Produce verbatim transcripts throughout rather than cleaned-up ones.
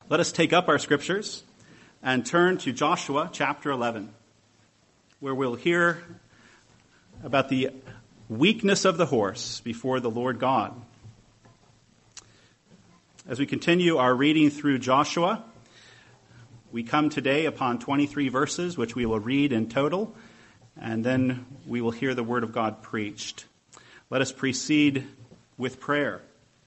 Let us take up our scriptures and turn to Joshua chapter eleven, where we'll hear about the weakness of the horse before the Lord God. As we continue our reading through Joshua, we come today upon twenty-three verses, which we will read in total, and then we will hear the word of God preached. Let us proceed with prayer.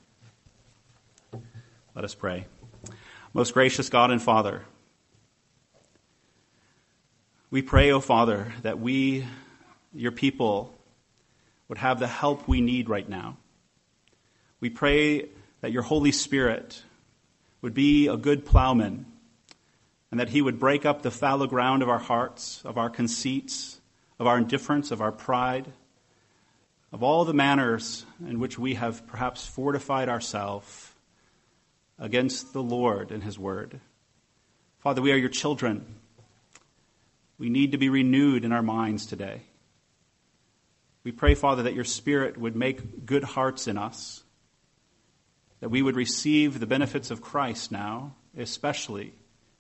Let us pray. Most gracious God and Father, we pray, O Father, that we, your people, would have the help we need right now. We pray that your Holy Spirit would be a good plowman, and that he would break up the fallow ground of our hearts, of our conceits, of our indifference, of our pride, of all the manners in which we have perhaps fortified ourselves against the Lord and his word. Father, we are your children. We need to be renewed in our minds today. We pray, Father, that your Spirit would make good hearts in us, that we would receive the benefits of Christ now, especially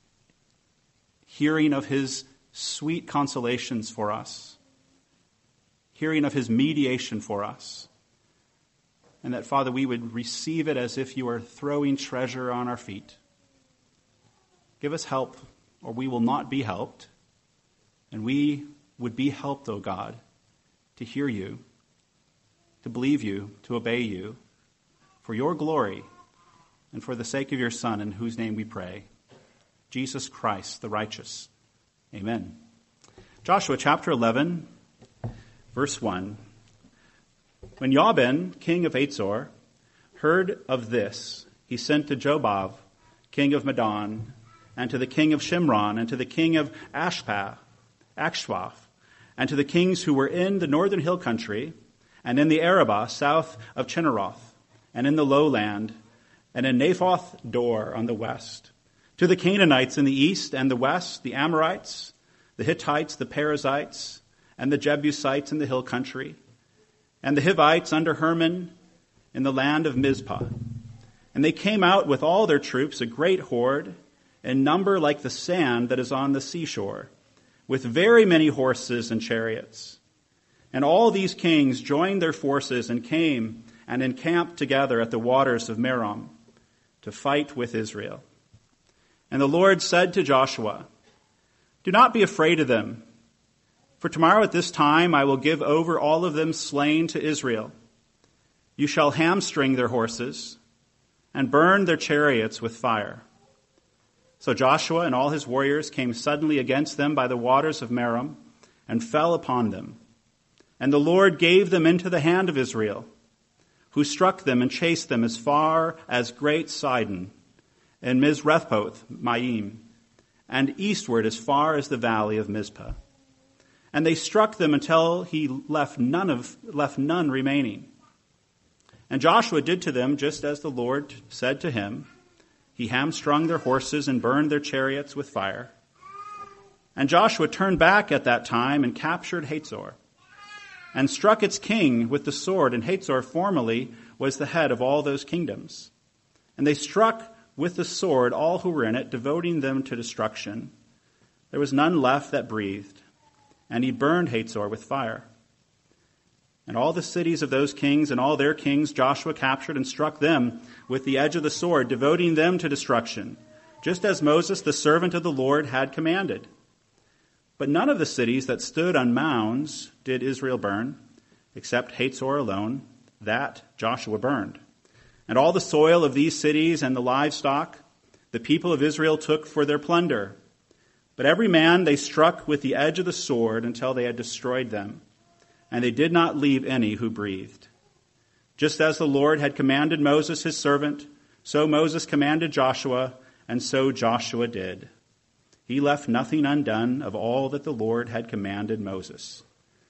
hearing of his sweet consolations for us, hearing of his mediation for us, and that, Father, we would receive it as if you were throwing treasure on our feet. Give us help, or we will not be helped, and we would be helped, O God, to hear you, to believe you, to obey you, for your glory and for the sake of your Son, in whose name we pray, Jesus Christ, the righteous. Amen. Joshua chapter eleven, verse one. When Jabin, king of Hazor, heard of this, he sent to Jobab, king of Madon, and to the king of Shimron, and to the king of Ashpa, Akshwaf, and to the kings who were in the northern hill country, and in the Arabah south of Chinneroth, and in the lowland, and in Naphoth Dor on the west, to the Canaanites in the east and the west, the Amorites, the Hittites, the Perizzites, and the Jebusites in the hill country, and the Hivites under Hermon in the land of Mizpah. And they came out with all their troops, a great horde, in number like the sand that is on the seashore, with very many horses and chariots. And all these kings joined their forces and came and encamped together at the waters of Merom to fight with Israel. And the Lord said to Joshua, "Do not be afraid of them, for tomorrow at this time I will give over all of them slain to Israel. You shall hamstring their horses and burn their chariots with fire." So Joshua and all his warriors came suddenly against them by the waters of Merom and fell upon them. And the Lord gave them into the hand of Israel, who struck them and chased them as far as Great Sidon and Mizrephoth Maim, and eastward as far as the valley of Mizpah. And they struck them until he left none of left none remaining. And Joshua did to them just as the Lord said to him. He hamstrung their horses and burned their chariots with fire. And Joshua turned back at that time and captured Hazor, and struck its king with the sword. And Hazor formerly was the head of all those kingdoms. And they struck with the sword all who were in it, devoting them to destruction. There was none left that breathed. And he burned Hazor with fire. And all the cities of those kings and all their kings Joshua captured and struck them with the edge of the sword, devoting them to destruction, just as Moses, the servant of the Lord, had commanded. But none of the cities that stood on mounds did Israel burn, except Hazor alone. That Joshua burned. And all the soil of these cities and the livestock the people of Israel took for their plunder. But every man they struck with the edge of the sword until they had destroyed them, and they did not leave any who breathed. Just as the Lord had commanded Moses his servant, so Moses commanded Joshua, and so Joshua did. He left nothing undone of all that the Lord had commanded Moses.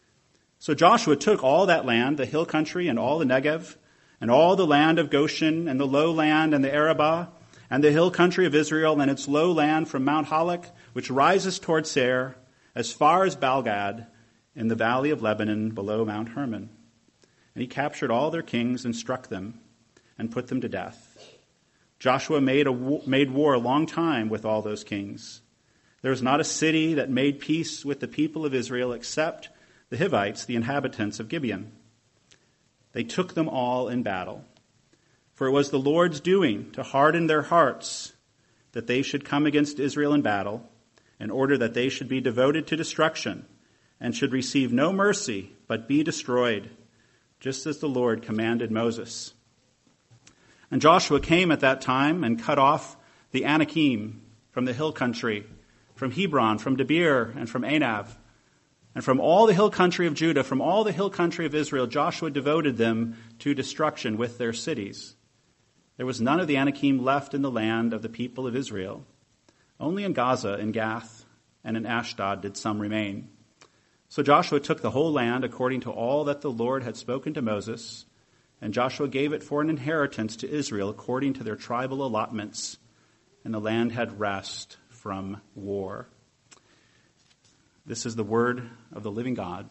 So Joshua took all that land, the hill country and all the Negev, and all the land of Goshen and the lowland and the Arabah, and the hill country of Israel and its lowland from Mount Halak, which rises toward Seir, as far as Balgad, in the valley of Lebanon below Mount Hermon. And he captured all their kings and struck them and put them to death. Joshua made, a, made war a long time with all those kings. There was not a city that made peace with the people of Israel except the Hivites, the inhabitants of Gibeon. They took them all in battle. For it was the Lord's doing to harden their hearts, that they should come against Israel in battle, in order that they should be devoted to destruction, and should receive no mercy, but be destroyed, just as the Lord commanded Moses. And Joshua came at that time and cut off the Anakim from the hill country, from Hebron, from Debir, and from Anab, and from all the hill country of Judah, from all the hill country of Israel. Joshua devoted them to destruction with their cities. There was none of the Anakim left in the land of the people of Israel. Only in Gaza, in Gath, and in Ashdod did some remain. So Joshua took the whole land according to all that the Lord had spoken to Moses, and Joshua gave it for an inheritance to Israel according to their tribal allotments, and the land had rest from war. This is the word of the living God.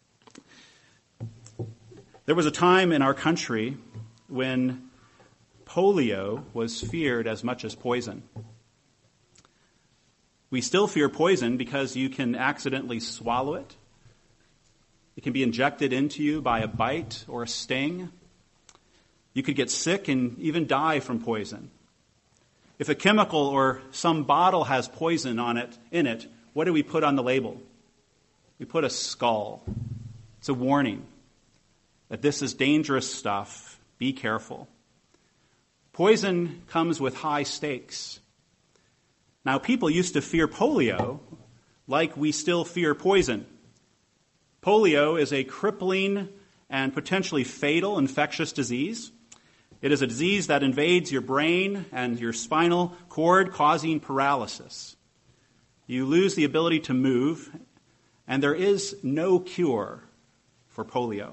There was a time in our country when polio was feared as much as poison. We still fear poison because you can accidentally swallow it. It can be injected into you by a bite or a sting. You could get sick and even die from poison. If a chemical or some bottle has poison on it, in it, what do we put on the label? We put a skull. It's a warning that this is dangerous stuff. Be careful. Poison comes with high stakes. Now, people used to fear polio like we still fear poison. Polio is a crippling and potentially fatal infectious disease. It is a disease that invades your brain and your spinal cord, causing paralysis. You lose the ability to move, and there is no cure for polio.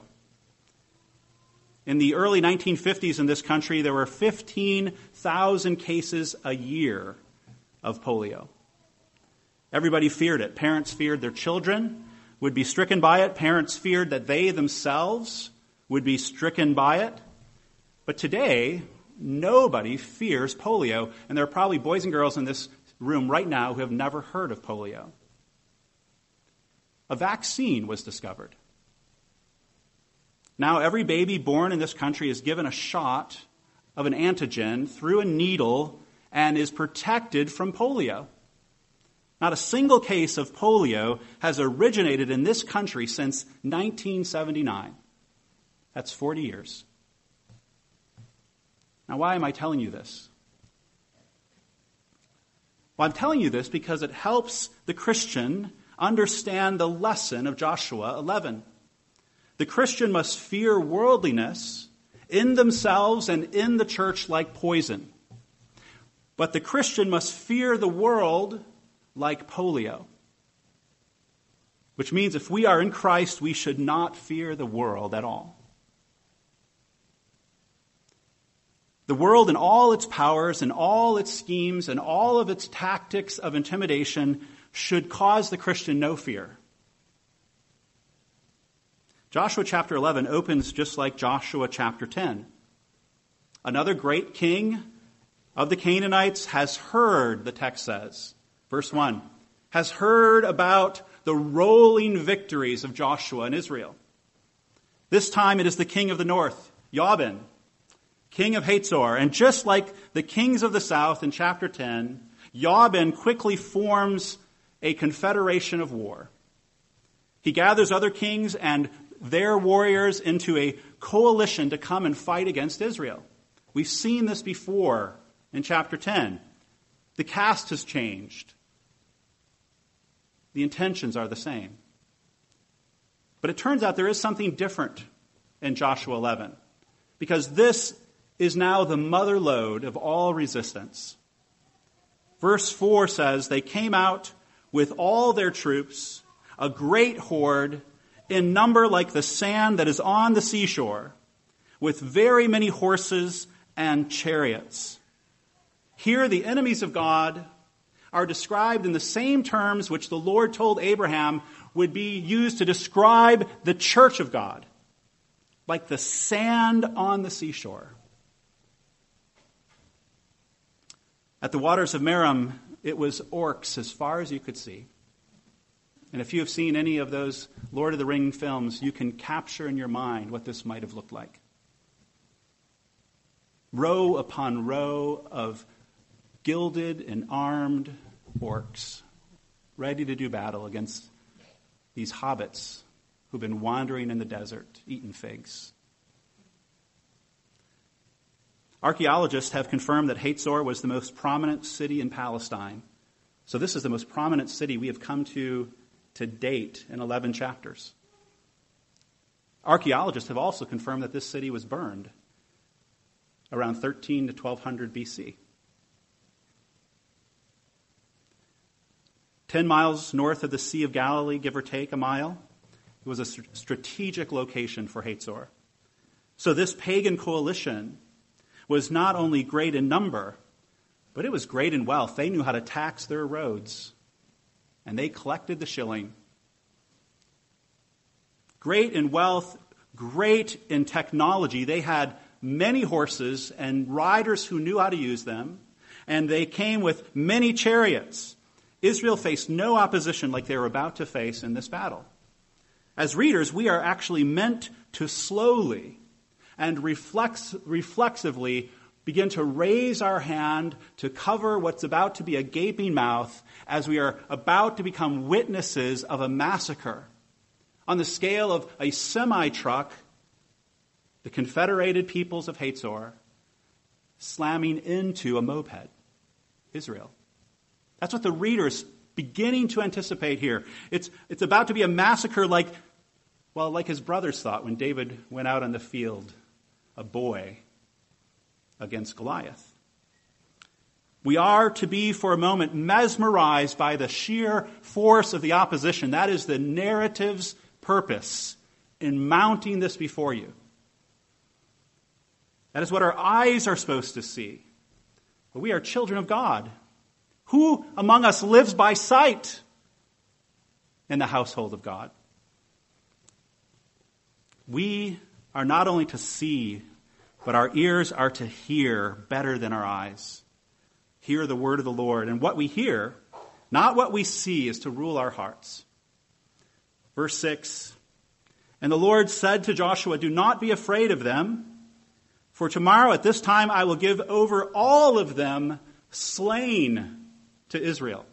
In the early nineteen fifties in this country, there were fifteen thousand cases a year of polio. Everybody feared it. Parents feared their children would be stricken by it. Parents feared that they themselves would be stricken by it. But today, nobody fears polio, and there are probably boys and girls in this room right now who have never heard of polio. A vaccine was discovered. Now every baby born in this country is given a shot of an antigen through a needle and is protected from polio. Not a single case of polio has originated in this country since nineteen seventy-nine. That's forty years. Now, why am I telling you this? Well, I'm telling you this because it helps the Christian understand the lesson of Joshua eleven. The Christian must fear worldliness in themselves and in the church like poison. But the Christian must fear the world like polio. Which means if we are in Christ, we should not fear the world at all. The world and all its powers and all its schemes and all of its tactics of intimidation should cause the Christian no fear. Joshua chapter eleven opens just like Joshua chapter ten. Another great king of the Canaanites has heard, the text says, verse one, has heard about the rolling victories of Joshua and Israel. This time it is the king of the north, Jabin, king of Hazor. And just like the kings of the south in chapter ten, Jabin quickly forms a confederation of war. He gathers other kings and their warriors into a coalition to come and fight against Israel. We've seen this before in chapter ten. The cast has changed. The intentions are the same. But it turns out there is something different in Joshua eleven, because this is now the mother lode of all resistance. Verse four says, they came out with all their troops, a great horde, in number like the sand that is on the seashore, with very many horses and chariots. Here the enemies of God are described in the same terms which the Lord told Abraham would be used to describe the church of God, like the sand on the seashore. At the waters of Merom, it was orcs as far as you could see. And if you have seen any of those Lord of the Rings films, you can capture in your mind what this might have looked like. Row upon row of gilded and armed orcs, ready to do battle against these hobbits who've been wandering in the desert, eating figs. Archaeologists have confirmed that Hatzor was the most prominent city in Palestine. So this is the most prominent city we have come to to date in eleven chapters. Archaeologists have also confirmed that this city was burned around thirteen to twelve hundred B C. Ten miles north of the Sea of Galilee, give or take a mile, it was a strategic location for Hatzor. So this pagan coalition was not only great in number, but it was great in wealth. They knew how to tax their roads, and they collected the shilling. Great in wealth, great in technology. They had many horses and riders who knew how to use them, and they came with many chariots. Israel faced no opposition like they were about to face in this battle. As readers, we are actually meant to slowly and reflex, reflexively begin to raise our hand to cover what's about to be a gaping mouth as we are about to become witnesses of a massacre. On the scale of a semi-truck, the Confederated Peoples of Hatzor slamming into a moped, Israel. That's what the reader is beginning to anticipate here. It's, it's about to be a massacre like, well, like his brothers thought when David went out on the field, a boy, against Goliath. We are to be, for a moment, mesmerized by the sheer force of the opposition. That is the narrative's purpose in mounting this before you. That is what our eyes are supposed to see. But we are children of God. Who among us lives by sight in the household of God? We are not only to see, but our ears are to hear better than our eyes. Hear the word of the Lord. And what we hear, not what we see, is to rule our hearts. Verse six, and the Lord said to Joshua, do not be afraid of them, for tomorrow at this time I will give over all of them slain to Israel.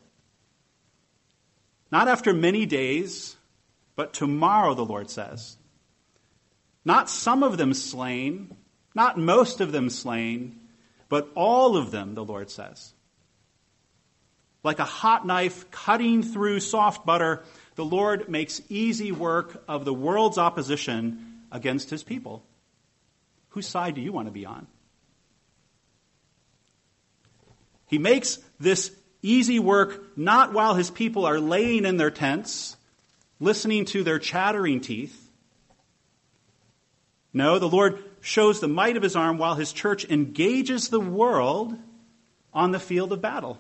Not after many days, but tomorrow, the Lord says. Not some of them slain, not most of them slain, but all of them, the Lord says. Like a hot knife cutting through soft butter, the Lord makes easy work of the world's opposition against his people. Whose side do you want to be on? He makes this easy work not while his people are laying in their tents, listening to their chattering teeth. No, the Lord shows the might of his arm while his church engages the world on the field of battle.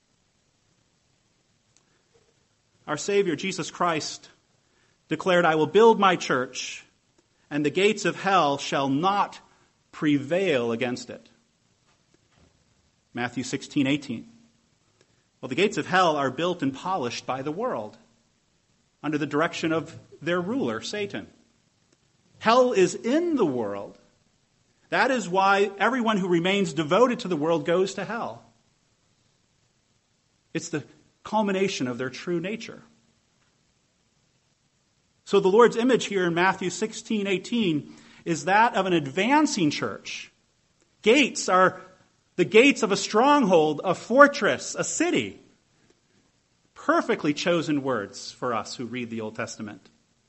Our Savior, Jesus Christ, declared, I will build my church, and the gates of hell shall not prevail against it. Matthew sixteen eighteen. Well, the gates of hell are built and polished by the world under the direction of their ruler, Satan. Hell is in the world. That is why everyone who remains devoted to the world goes to hell. It's the culmination of their true nature. So the Lord's image here in Matthew sixteen eighteen is that of an advancing church. Gates are the gates of a stronghold, a fortress, a city. Perfectly chosen words for us who read the Old Testament.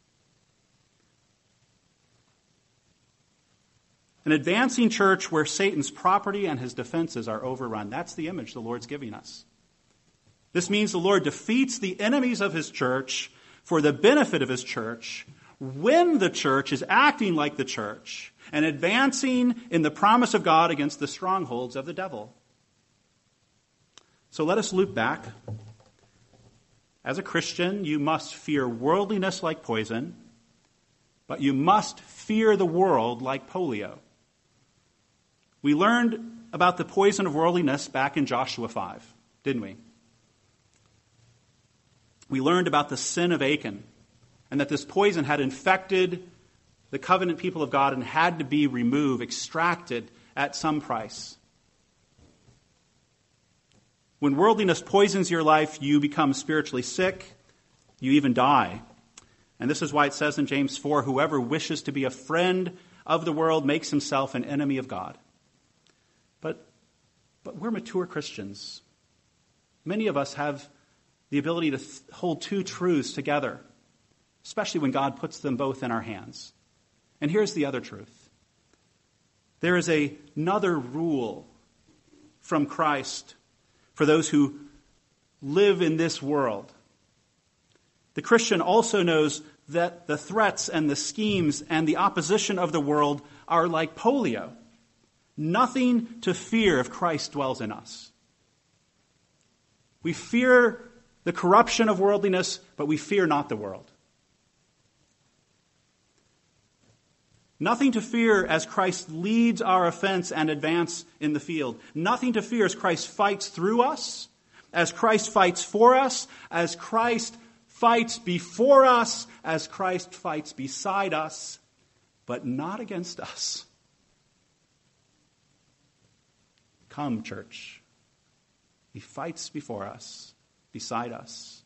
An advancing church where Satan's property and his defenses are overrun. That's the image the Lord's giving us. This means the Lord defeats the enemies of his church for the benefit of his church when the church is acting like the church and advancing in the promise of God against the strongholds of the devil. So let us loop back. As a Christian, you must fear worldliness like poison, but you must fear the world like polio. We learned about the poison of worldliness back in Joshua five, didn't we? We learned about the sin of Achan and that this poison had infected the covenant people of God and had to be removed, extracted at some price. When worldliness poisons your life, you become spiritually sick, you even die. And this is why it says in James four, whoever wishes to be a friend of the world makes himself an enemy of God. But, but we're mature Christians. Many of us have the ability to th- hold two truths together, especially when God puts them both in our hands. And here's the other truth. There is a, another rule from Christ for those who live in this world. The Christian also knows that the threats and the schemes and the opposition of the world are like polio. Nothing to fear if Christ dwells in us. We fear the corruption of worldliness, but we fear not the world. Nothing to fear as Christ leads our offense and advance in the field. Nothing to fear as Christ fights through us, as Christ fights for us, as Christ fights before us, as Christ fights beside us, but not against us. Come, church. He fights before us, beside us,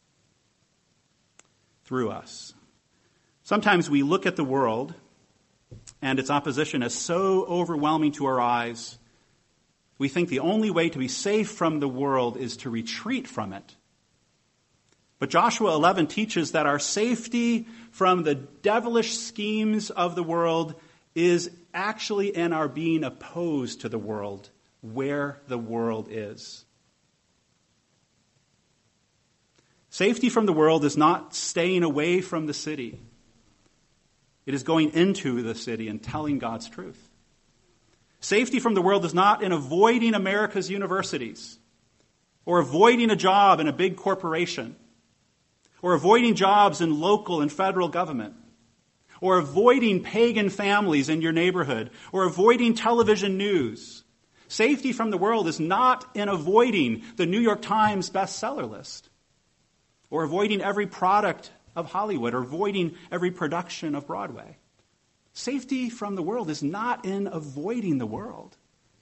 through us. Sometimes we look at the world and its opposition as so overwhelming to our eyes, we think the only way to be safe from the world is to retreat from it. But Joshua eleven teaches that our safety from the devilish schemes of the world is actually in our being opposed to the world, where the world is. Safety from the world is not staying away from the city. It is going into the city and telling God's truth. Safety from the world is not in avoiding America's universities, or avoiding a job in a big corporation, or avoiding jobs in local and federal government, or avoiding pagan families in your neighborhood, or avoiding television news. Safety from the world is not in avoiding the New York Times bestseller list, or avoiding every product of Hollywood, or avoiding every production of Broadway. Safety from the world is not in avoiding the world.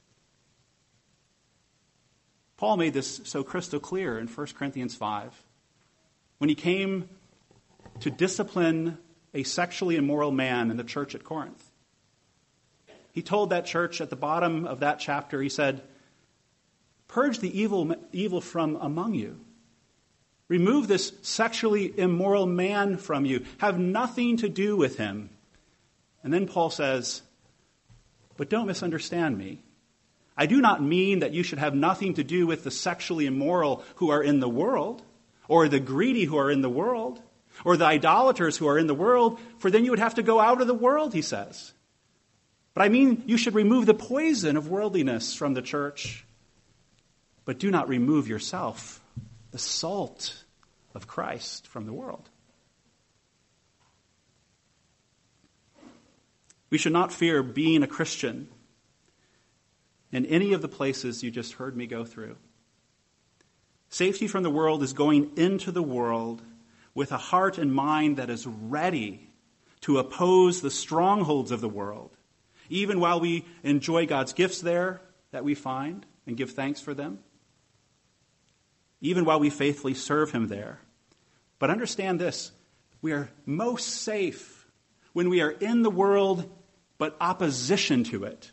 Paul made this so crystal clear in First Corinthians five. When he came to discipline a sexually immoral man in the church at Corinth. He told that church at the bottom of that chapter, he said, purge the evil, evil from among you. Remove this sexually immoral man from you. Have nothing to do with him. And then Paul says, but don't misunderstand me. I do not mean that you should have nothing to do with the sexually immoral who are in the world, or the greedy who are in the world, or the idolaters who are in the world, for then you would have to go out of the world, he says. But I mean, you should remove the poison of worldliness from the church, but do not remove yourself, the salt of Christ, from the world. We should not fear being a Christian in any of the places you just heard me go through. Safety from the world is going into the world with a heart and mind that is ready to oppose the strongholds of the world, even while we enjoy God's gifts there that we find and give thanks for them, even while we faithfully serve him there. But understand this, we are most safe when we are in the world but opposition to it.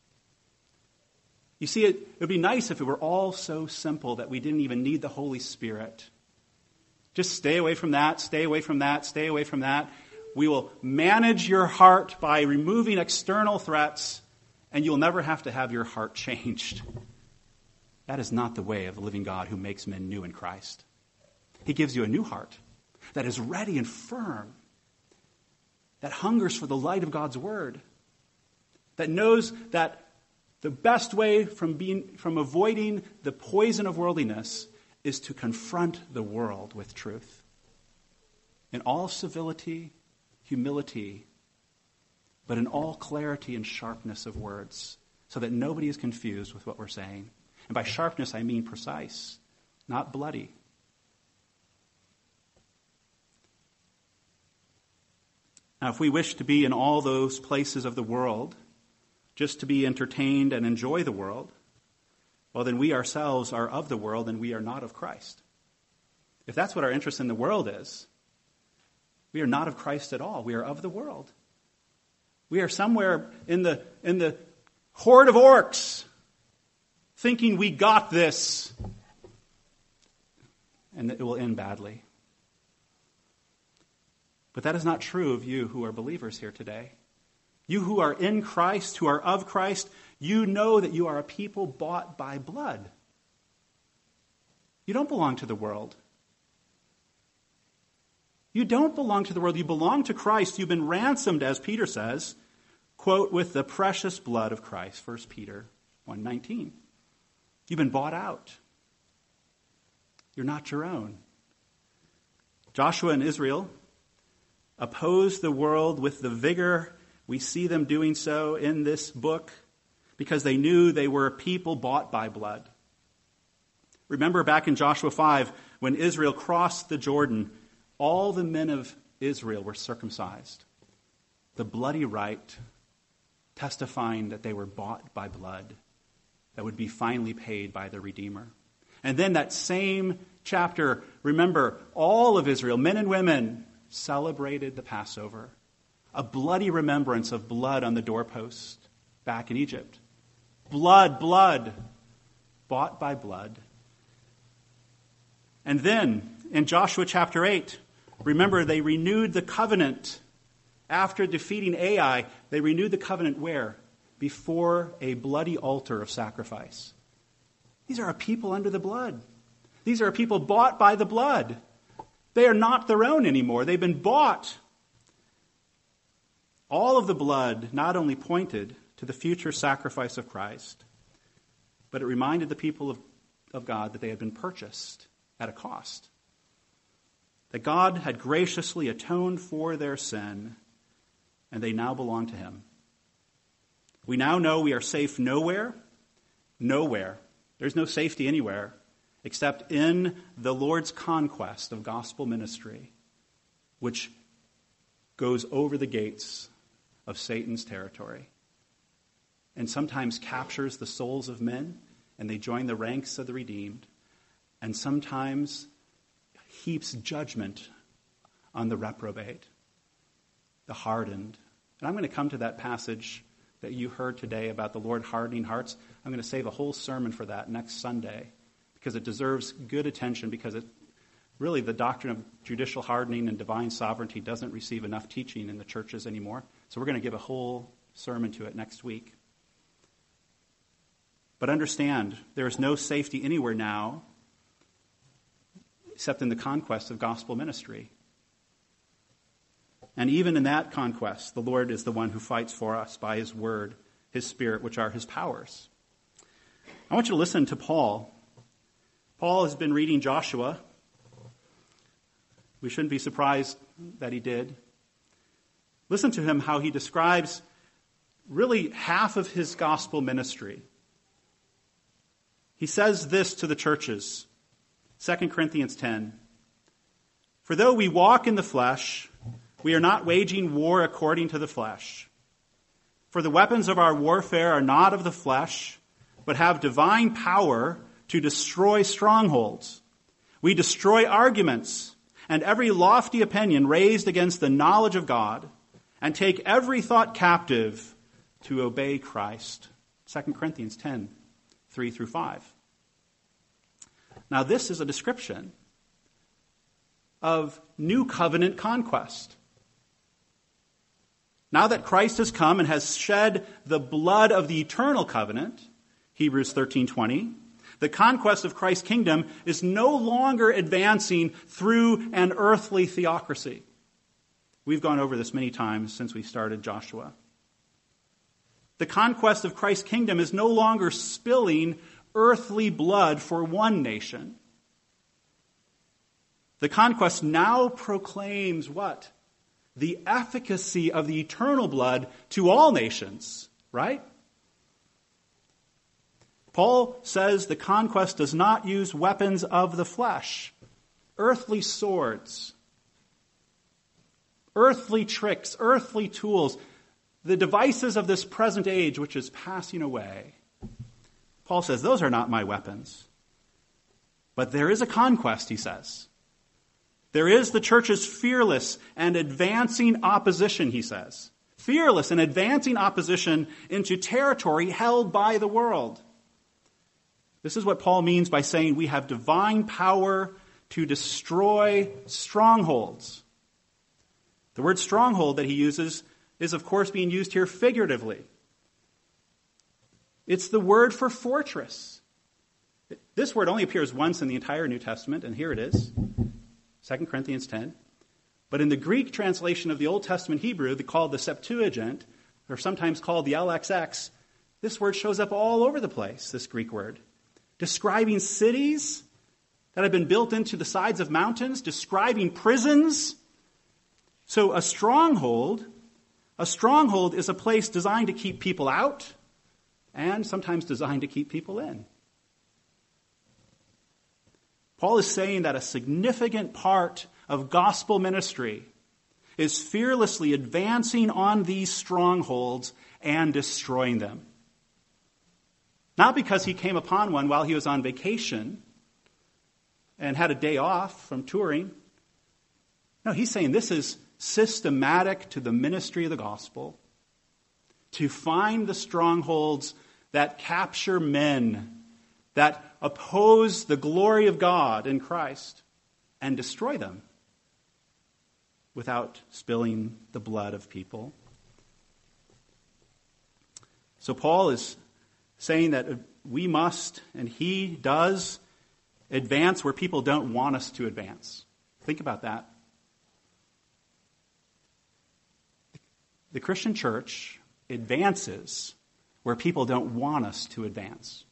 You see, it, it would be nice if it were all so simple that we didn't even need the Holy Spirit. Just stay away from that, stay away from that, stay away from that. We will manage your heart by removing external threats, and you'll never have to have your heart changed. That is not the way of the living God who makes men new in Christ. He gives you a new heart that is ready and firm, that hungers for the light of God's word, that knows that the best way from being from avoiding the poison of worldliness is to confront the world with truth. In all civility, humility, but in all clarity and sharpness of words, so that nobody is confused with what we're saying. And by sharpness, I mean precise, not bloody. Now, if we wish to be in all those places of the world, just to be entertained and enjoy the world, well, then we ourselves are of the world and we are not of Christ. If that's what our interest in the world is, we are not of Christ at all. We are of the world. We are somewhere in the, in the horde of orcs, thinking we got this, and that it will end badly. But that is not true of you who are believers here today. You who are in Christ, who are of Christ, you know that you are a people bought by blood. You don't belong to the world. You don't belong to the world. You belong to Christ. You've been ransomed, as Peter says, quote, with the precious blood of Christ, First Peter one nineteen. You've been bought out. You're not your own. Joshua and Israel opposed the world with the vigor we see them doing so in this book because they knew they were a people bought by blood. Remember back in Joshua five, when Israel crossed the Jordan, all the men of Israel were circumcised. The bloody rite testifying that they were bought by blood that would be finally paid by the Redeemer. And then that same chapter, remember, all of Israel, men and women, celebrated the Passover. A bloody remembrance of blood on the doorpost back in Egypt. Blood, blood, bought by blood. And then in Joshua chapter eight, remember they renewed the covenant. After defeating Ai, they renewed the covenant where? Before a bloody altar of sacrifice. These are a people under the blood. These are a people bought by the blood. They are not their own anymore. They've been bought. All of the blood not only pointed to the future sacrifice of Christ, but it reminded the people of, of God that they had been purchased at a cost. That God had graciously atoned for their sin, and they now belong to him. We now know we are safe nowhere, nowhere. There's no safety anywhere except in the Lord's conquest of gospel ministry, which goes over the gates of Satan's territory and sometimes captures the souls of men, and they join the ranks of the redeemed, and sometimes heaps judgment on the reprobate, the hardened. And I'm going to come to that passage that you heard today about the Lord hardening hearts. I'm going to save a whole sermon for that next Sunday because it deserves good attention, because it really the doctrine of judicial hardening and divine sovereignty doesn't receive enough teaching in the churches anymore. So we're going to give a whole sermon to it next week. But understand, there is no safety anywhere now except in the conquest of gospel ministry. And even in that conquest, the Lord is the one who fights for us by his word, his spirit, which are his powers. I want you to listen to Paul. Paul has been reading Joshua. We shouldn't be surprised that he did. Listen to him, how he describes really half of his gospel ministry. He says this to the churches, Second Corinthians ten. For though we walk in the flesh, we are not waging war according to the flesh. For the weapons of our warfare are not of the flesh, but have divine power to destroy strongholds. We destroy arguments and every lofty opinion raised against the knowledge of God, and take every thought captive to obey Christ. Second Corinthians ten, three through five. Now this is a description of new covenant conquest. Now that Christ has come and has shed the blood of the eternal covenant, Hebrews thirteen twenty, the conquest of Christ's kingdom is no longer advancing through an earthly theocracy. We've gone over this many times since we started Joshua. The conquest of Christ's kingdom is no longer spilling earthly blood for one nation. The conquest now proclaims what? The efficacy of the eternal blood to all nations, right? Paul says the conquest does not use weapons of the flesh, earthly swords, earthly tricks, earthly tools, the devices of this present age which is passing away. Paul says, those are not my weapons. But there is a conquest, he says. There is the church's fearless and advancing opposition, he says. Fearless and advancing opposition into territory held by the world. This is what Paul means by saying we have divine power to destroy strongholds. The word stronghold that he uses is, of course, being used here figuratively. It's the word for fortress. This word only appears once in the entire New Testament, and here it is, Second Corinthians ten. But in the Greek translation of the Old Testament Hebrew, called the Septuagint, or sometimes called the L X X, this word shows up all over the place, this Greek word, describing cities that have been built into the sides of mountains, describing prisons. So a stronghold, a stronghold is a place designed to keep people out and sometimes designed to keep people in. Paul is saying that a significant part of gospel ministry is fearlessly advancing on these strongholds and destroying them. Not because he came upon one while he was on vacation and had a day off from touring. No, he's saying this is systematic to the ministry of the gospel, to find the strongholds that capture men, that oppose the glory of God in Christ, and destroy them without spilling the blood of people. So Paul is saying that we must, and he does, advance where people don't want us to advance. Think about that. The Christian church advances where people don't want us to advance.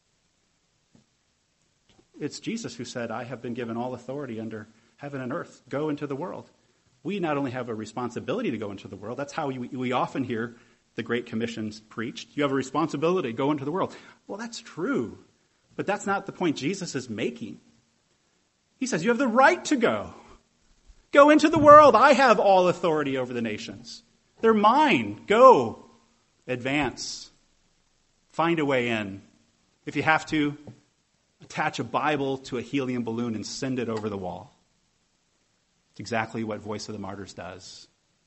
It's Jesus who said, I have been given all authority under heaven and earth. Go into the world. We not only have a responsibility to go into the world, that's how we, we often hear the Great Commission preached. You have a responsibility, go into the world. Well, that's true, but that's not the point Jesus is making. He says, you have the right to go. Go into the world. I have all authority over the nations. They're mine. Go. Advance. Find a way in. If you have to, attach a Bible to a helium balloon and send it over the wall. It's exactly what Voice of the Martyrs does.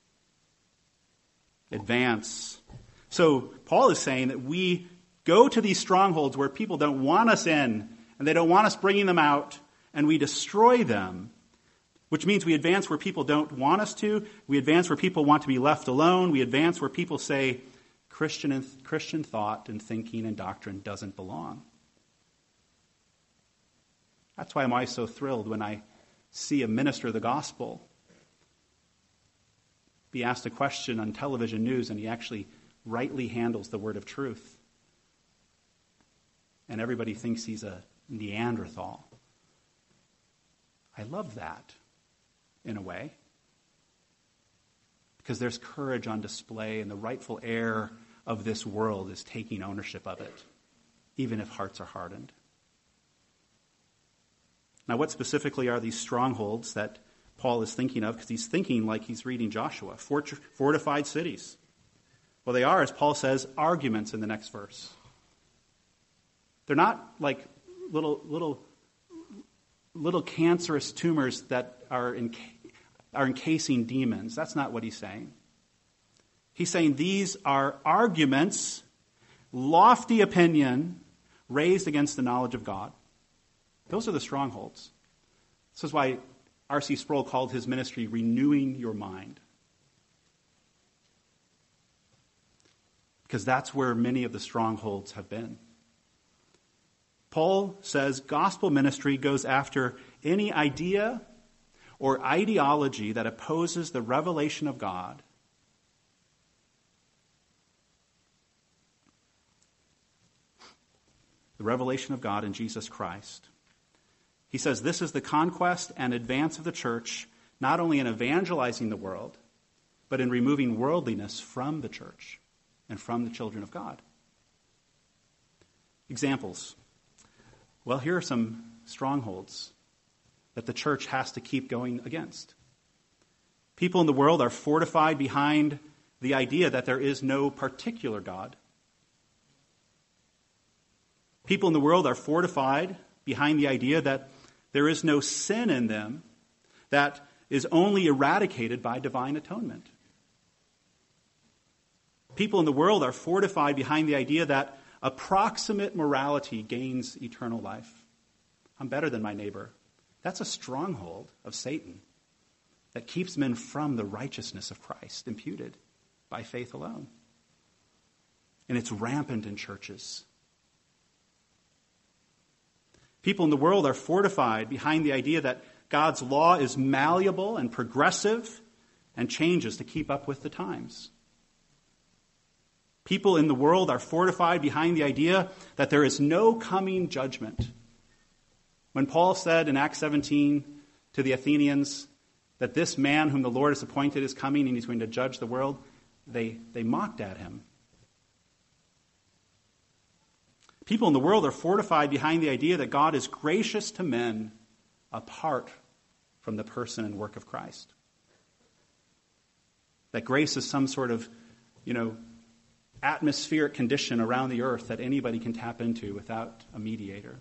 Advance. So Paul is saying that we go to these strongholds where people don't want us in and they don't want us bringing them out, and we destroy them, which means we advance where people don't want us to. We advance where people want to be left alone. We advance where people say Christian and Christian thought and thinking and doctrine doesn't belong. That's why I'm always so thrilled when I see a minister of the gospel be asked a question on television news and he actually rightly handles the word of truth. And everybody thinks he's a Neanderthal. I love that, in a way, because there's courage on display and the rightful heir of this world is taking ownership of it, even if hearts are hardened. Now, what specifically are these strongholds that Paul is thinking of? Because he's thinking like he's reading Joshua, fort- fortified cities. Well, they are, as Paul says, arguments in the next verse. They're not like little little little cancerous tumors that are in, are encasing demons. That's not what he's saying. He's saying these are arguments, lofty opinion, raised against the knowledge of God. Those are the strongholds. This is why R C Sproul called his ministry Renewing Your Mind. Because that's where many of the strongholds have been. Paul says gospel ministry goes after any idea or ideology that opposes the revelation of God. The revelation of God in Jesus Christ. He says this is the conquest and advance of the church, not only in evangelizing the world, but in removing worldliness from the church and from the children of God. Examples. Well, here are some strongholds that the church has to keep going against. People in the world are fortified behind the idea that there is no particular God. People in the world are fortified behind the idea that there is no sin in them that is only eradicated by divine atonement. People in the world are fortified behind the idea that approximate morality gains eternal life. I'm better than my neighbor. That's a stronghold of Satan that keeps men from the righteousness of Christ imputed by faith alone. And it's rampant in churches. People in the world are fortified behind the idea that God's law is malleable and progressive and changes to keep up with the times. People in the world are fortified behind the idea that there is no coming judgment. When Paul said in Acts seventeen to the Athenians that this man whom the Lord has appointed is coming and he's going to judge the world, they, they mocked at him. People in the world are fortified behind the idea that God is gracious to men apart from the person and work of Christ. That grace is some sort of, you know, atmospheric condition around the earth that anybody can tap into without a mediator.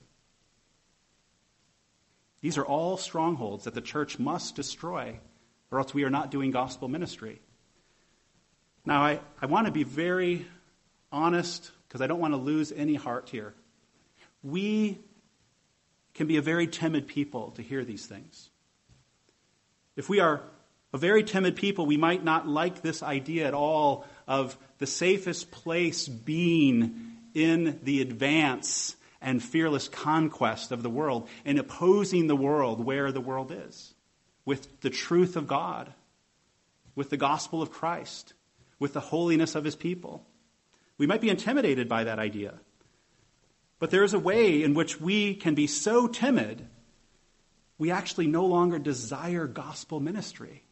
These are all strongholds that the church must destroy, or else we are not doing gospel ministry. Now, I, I want to be very honest, because I don't want to lose any heart here. We can be a very timid people to hear these things. If we are a very timid people, we might not like this idea at all of the safest place being in the advance and fearless conquest of the world and opposing the world where the world is, with the truth of God, with the gospel of Christ, with the holiness of his people. We might be intimidated by that idea. But there is a way in which we can be so timid, we actually no longer desire gospel ministry.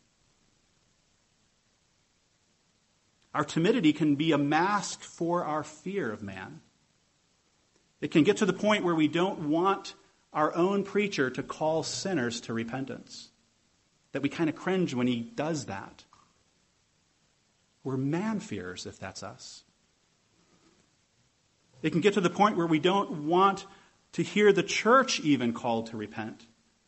Our timidity can be a mask for our fear of man. It can get to the point where we don't want our own preacher to call sinners to repentance. That we kind of cringe when he does that. We're man-fearers if that's us. It can get to the point where we don't want to hear the church even called to repent.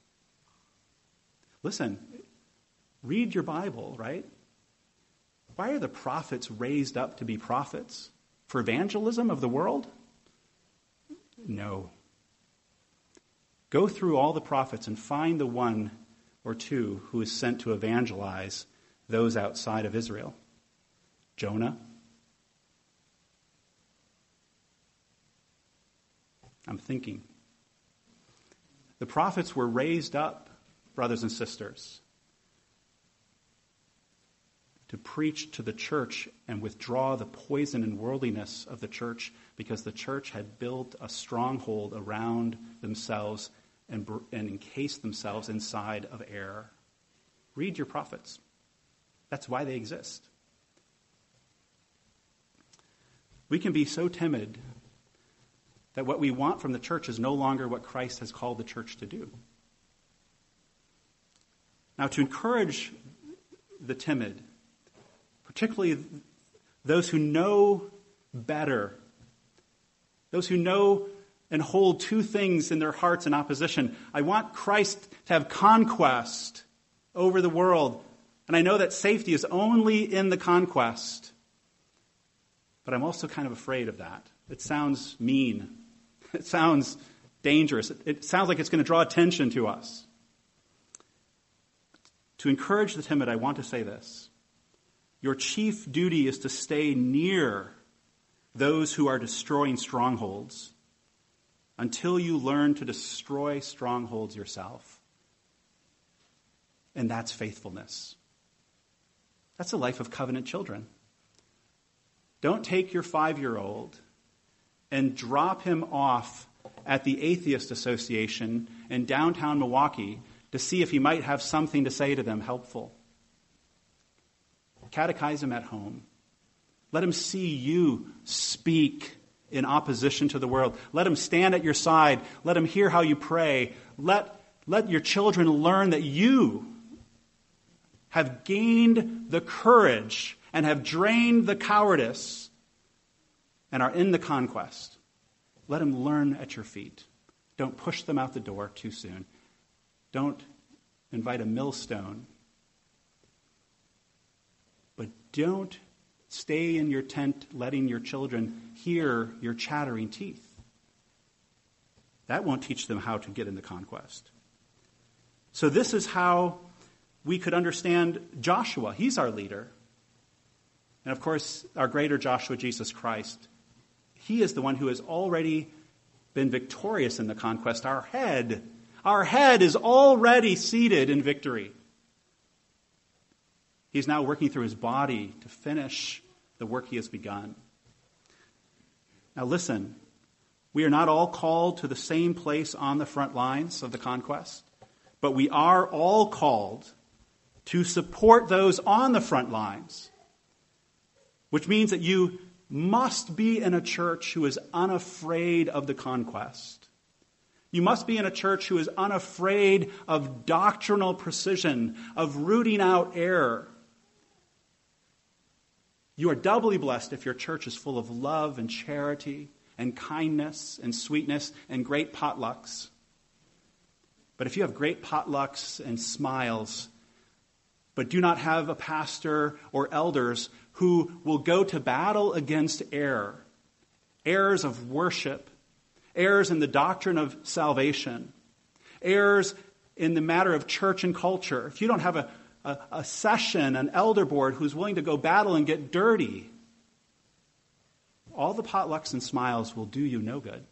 Listen, read your Bible, right? Why are the prophets raised up to be prophets? For evangelism of the world? No. Go through all the prophets and find the one or two who is sent to evangelize those outside of Israel. Jonah. I'm thinking. The prophets were raised up, brothers and sisters, to preach to the church and withdraw the poison and worldliness of the church, because the church had built a stronghold around themselves and, and encased themselves inside of error. Read your prophets. That's why they exist. We can be so timid that what we want from the church is no longer what Christ has called the church to do. Now, to encourage the timid, particularly those who know better, those who know and hold two things in their hearts in opposition. I want Christ to have conquest over the world, and I know that safety is only in the conquest. But I'm also kind of afraid of that. It sounds mean. It sounds dangerous. It sounds like it's going to draw attention to us. To encourage the timid, I want to say this. Your chief duty is to stay near those who are destroying strongholds until you learn to destroy strongholds yourself. And that's faithfulness. That's a life of covenant children. Don't take your five-year-old and drop him off at the Atheist Association in downtown Milwaukee to see if he might have something to say to them helpful. Catechize him at home. Let him see you speak in opposition to the world. Let them stand at your side. Let them hear how you pray. Let, let your children learn that you have gained the courage and have drained the cowardice and are in the conquest. Let them learn at your feet. Don't push them out the door too soon. Don't invite a millstone. But don't stay in your tent letting your children hear your chattering teeth. That won't teach them how to get in the conquest. So this is how we could understand Joshua. He's our leader. And of course, our greater Joshua, Jesus Christ. He is the one who has already been victorious in the conquest. Our head, our head is already seated in victory. He's now working through his body to finish the work he has begun. Now listen, we are not all called to the same place on the front lines of the conquest, but we are all called to support those on the front lines, which means that you must be in a church who is unafraid of the conquest. You must be in a church who is unafraid of doctrinal precision, of rooting out error. You are doubly blessed if your church is full of love and charity and kindness and sweetness and great potlucks. But if you have great potlucks and smiles, but do not have a pastor or elders who will go to battle against error, errors of worship, errors in the doctrine of salvation, errors in the matter of church and culture, if you don't have a A, a session, an elder board who's willing to go battle and get dirty, all the potlucks and smiles will do you no good.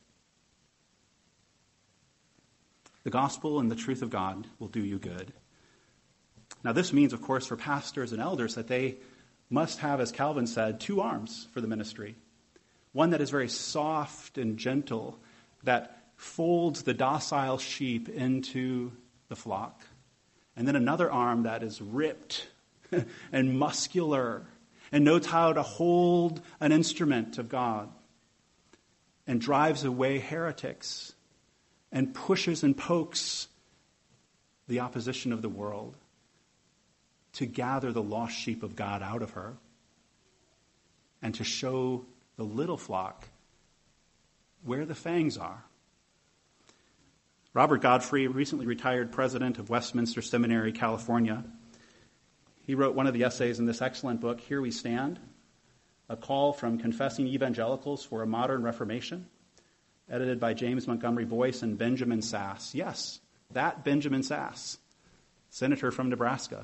The gospel and the truth of God will do you good. Now this means, of course, for pastors and elders that they must have, as Calvin said, two arms for the ministry. One that is very soft and gentle, that folds the docile sheep into the flock. And then another arm that is ripped and muscular and knows how to hold an instrument of God and drives away heretics and pushes and pokes the opposition of the world to gather the lost sheep of God out of her and to show the little flock where the fangs are. Robert Godfrey, recently retired president of Westminster Seminary, California, he wrote one of the essays in this excellent book, Here We Stand, a call from confessing evangelicals for a modern reformation, edited by James Montgomery Boyce and Benjamin Sass. Yes, that Benjamin Sass, senator from Nebraska.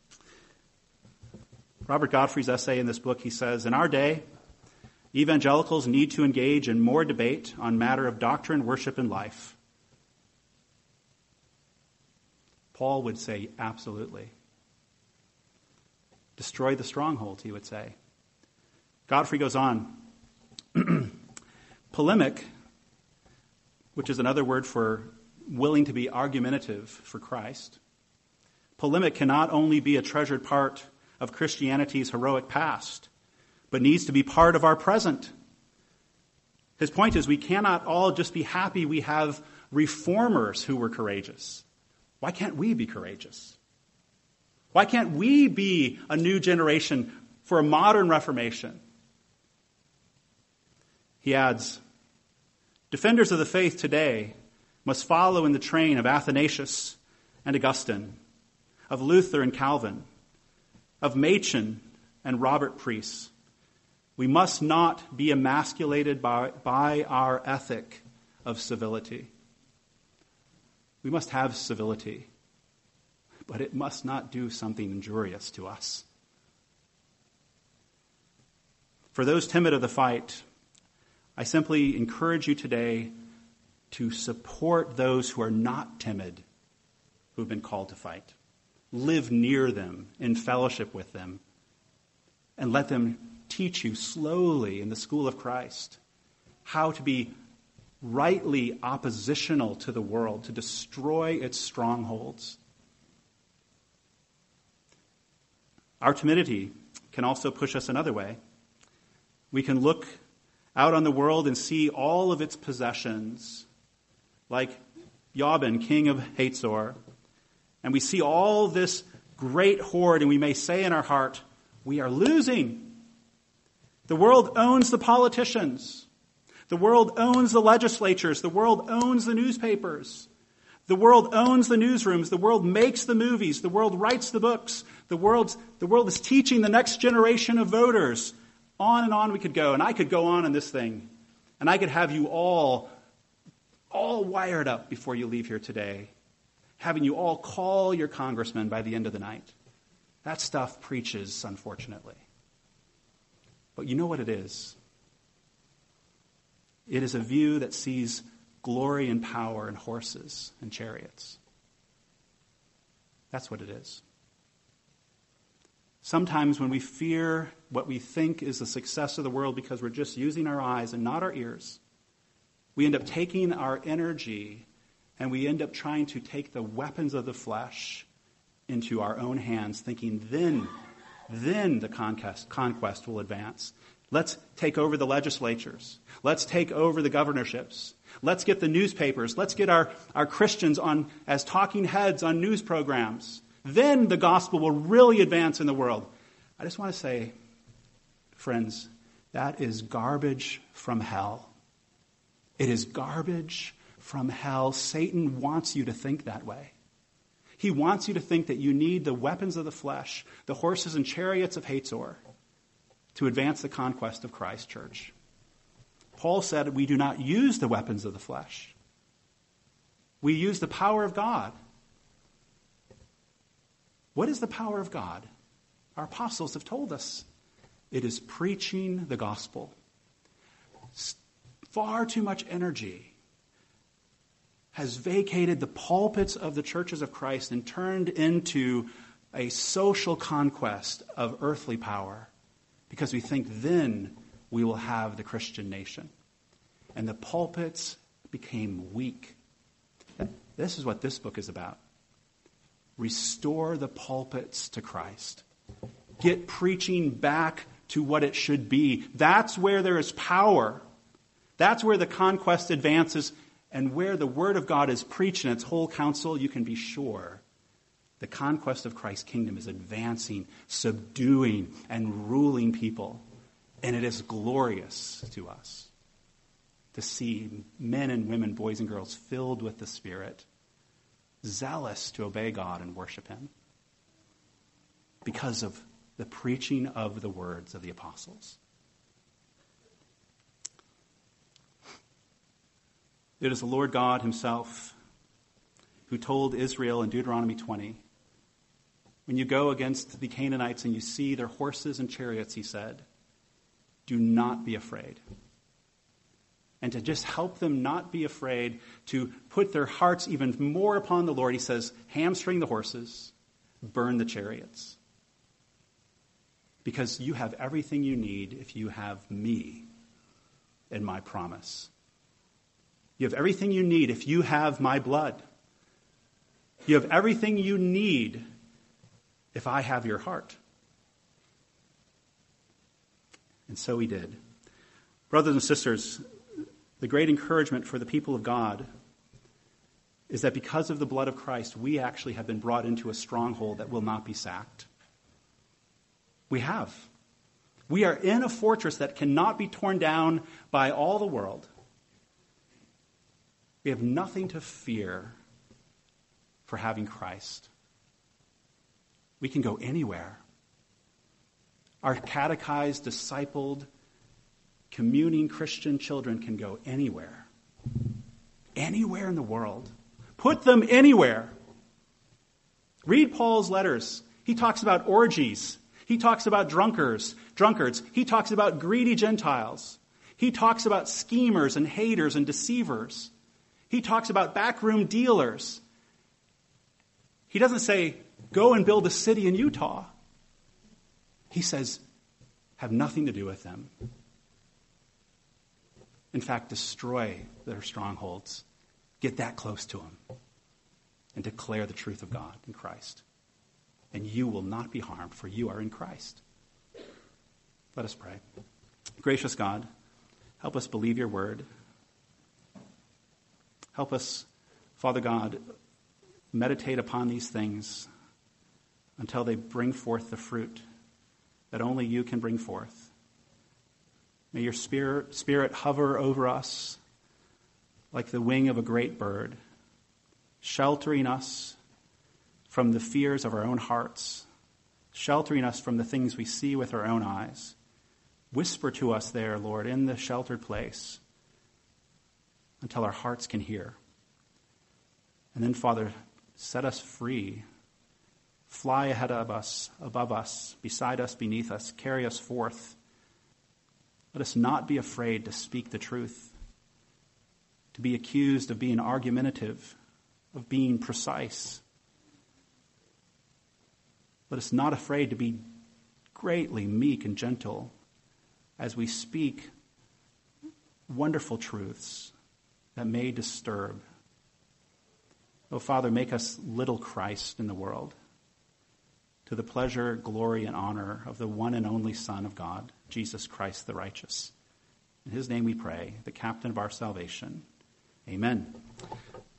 Robert Godfrey's essay in this book, he says, in our day, evangelicals need to engage in more debate on matter of doctrine, worship, and life. Paul would say, absolutely. Destroy the stronghold, he would say. Godfrey goes on. Polemic, which is another word for willing to be argumentative for Christ. Polemic can not only be a treasured part of Christianity's heroic past, but needs to be part of our present. His point is we cannot all just be happy we have reformers who were courageous. Why can't we be courageous? Why can't we be a new generation for a modern reformation? He adds, defenders of the faith today must follow in the train of Athanasius and Augustine, of Luther and Calvin, of Machen and Robert Preece. We must not be emasculated by, by our ethic of civility. We must have civility, but it must not do something injurious to us. For those timid of the fight, I simply encourage you today to support those who are not timid, who have been called to fight. Live near them, in fellowship with them, and let them teach you slowly in the school of Christ how to be rightly oppositional to the world, to destroy its strongholds. Our timidity can also push us another way. We can look out on the world and see all of its possessions, like Jabin, king of Hazor, and we see all this great hoard, and we may say in our heart, we are losing. The world owns the politicians. The world owns the legislatures. The world owns the newspapers. The world owns the newsrooms. The world makes the movies. The world writes the books. The world's, the world is teaching the next generation of voters. On and on we could go, and I could go on in this thing. And I could have you all, all wired up before you leave here today, having you all call your congressman by the end of the night. That stuff preaches, unfortunately. But you know what it is? It is a view that sees glory and power in horses and chariots. That's what it is. Sometimes when we fear what we think is the success of the world because we're just using our eyes and not our ears, we end up taking our energy and we end up trying to take the weapons of the flesh into our own hands, thinking then, then the conquest, conquest will advance. Let's take over the legislatures. Let's take over the governorships. Let's get the newspapers. Let's get our, our Christians on as talking heads on news programs. Then the gospel will really advance in the world. I just want to say, friends, that is garbage from hell. It is garbage from hell. Satan wants you to think that way. He wants you to think that you need the weapons of the flesh, the horses and chariots of Hazor, to advance the conquest of Christ's church. Paul said we do not use the weapons of the flesh. We use the power of God. What is the power of God? Our apostles have told us. It is preaching the gospel. Far too much energy has vacated the pulpits of the churches of Christ and turned into a social conquest of earthly power, because we think then we will have the Christian nation. And the pulpits became weak. This is what this book is about. Restore the pulpits to Christ. Get preaching back to what it should be. That's where there is power. That's where the conquest advances, and where the word of God is preached in its whole counsel. You can be sure the conquest of Christ's kingdom is advancing, subduing, and ruling people. And it is glorious to us to see men and women, boys and girls, filled with the Spirit, zealous to obey God and worship Him because of the preaching of the words of the apostles. It is the Lord God Himself who told Israel in Deuteronomy twenty, when you go against the Canaanites and you see their horses and chariots, He said, do not be afraid. And to just help them not be afraid, to put their hearts even more upon the Lord, He says, hamstring the horses, burn the chariots. Because you have everything you need if you have me and my promise. You have everything you need if you have my blood. You have everything you need if I have your heart. And so He did. Brothers and sisters, the great encouragement for the people of God is that because of the blood of Christ, we actually have been brought into a stronghold that will not be sacked. We have. We are in a fortress that cannot be torn down by all the world. We have nothing to fear for having Christ. We can go anywhere. Our catechized, discipled, communing Christian children can go anywhere. Anywhere in the world. Put them anywhere. Read Paul's letters. He talks about orgies. He talks about drunkards, drunkards. He talks about greedy Gentiles. He talks about schemers and haters and deceivers. He talks about backroom dealers. He doesn't say, go and build a city in Utah. He says, have nothing to do with them. In fact, destroy their strongholds. Get that close to them. And declare the truth of God in Christ. And you will not be harmed, for you are in Christ. Let us pray. Gracious God, Help us believe your word. Help us, Father God, meditate upon these things until they bring forth the fruit that only you can bring forth. May your spirit, spirit hover over us like the wing of a great bird, sheltering us from the fears of our own hearts, sheltering us from the things we see with our own eyes. Whisper to us there, Lord, in the sheltered place until our hearts can hear. And then, Father, set us free. Fly ahead of us, above us, beside us, beneath us. Carry us forth. Let us not be afraid to speak the truth, to be accused of being argumentative, of being precise. Let us not afraid to be greatly meek and gentle as we speak wonderful truths that may disturb. Oh, Father, make us little Christ in the world, to the pleasure, glory, and honor of the one and only Son of God, Jesus Christ the righteous. In his name we pray, the captain of our salvation. Amen.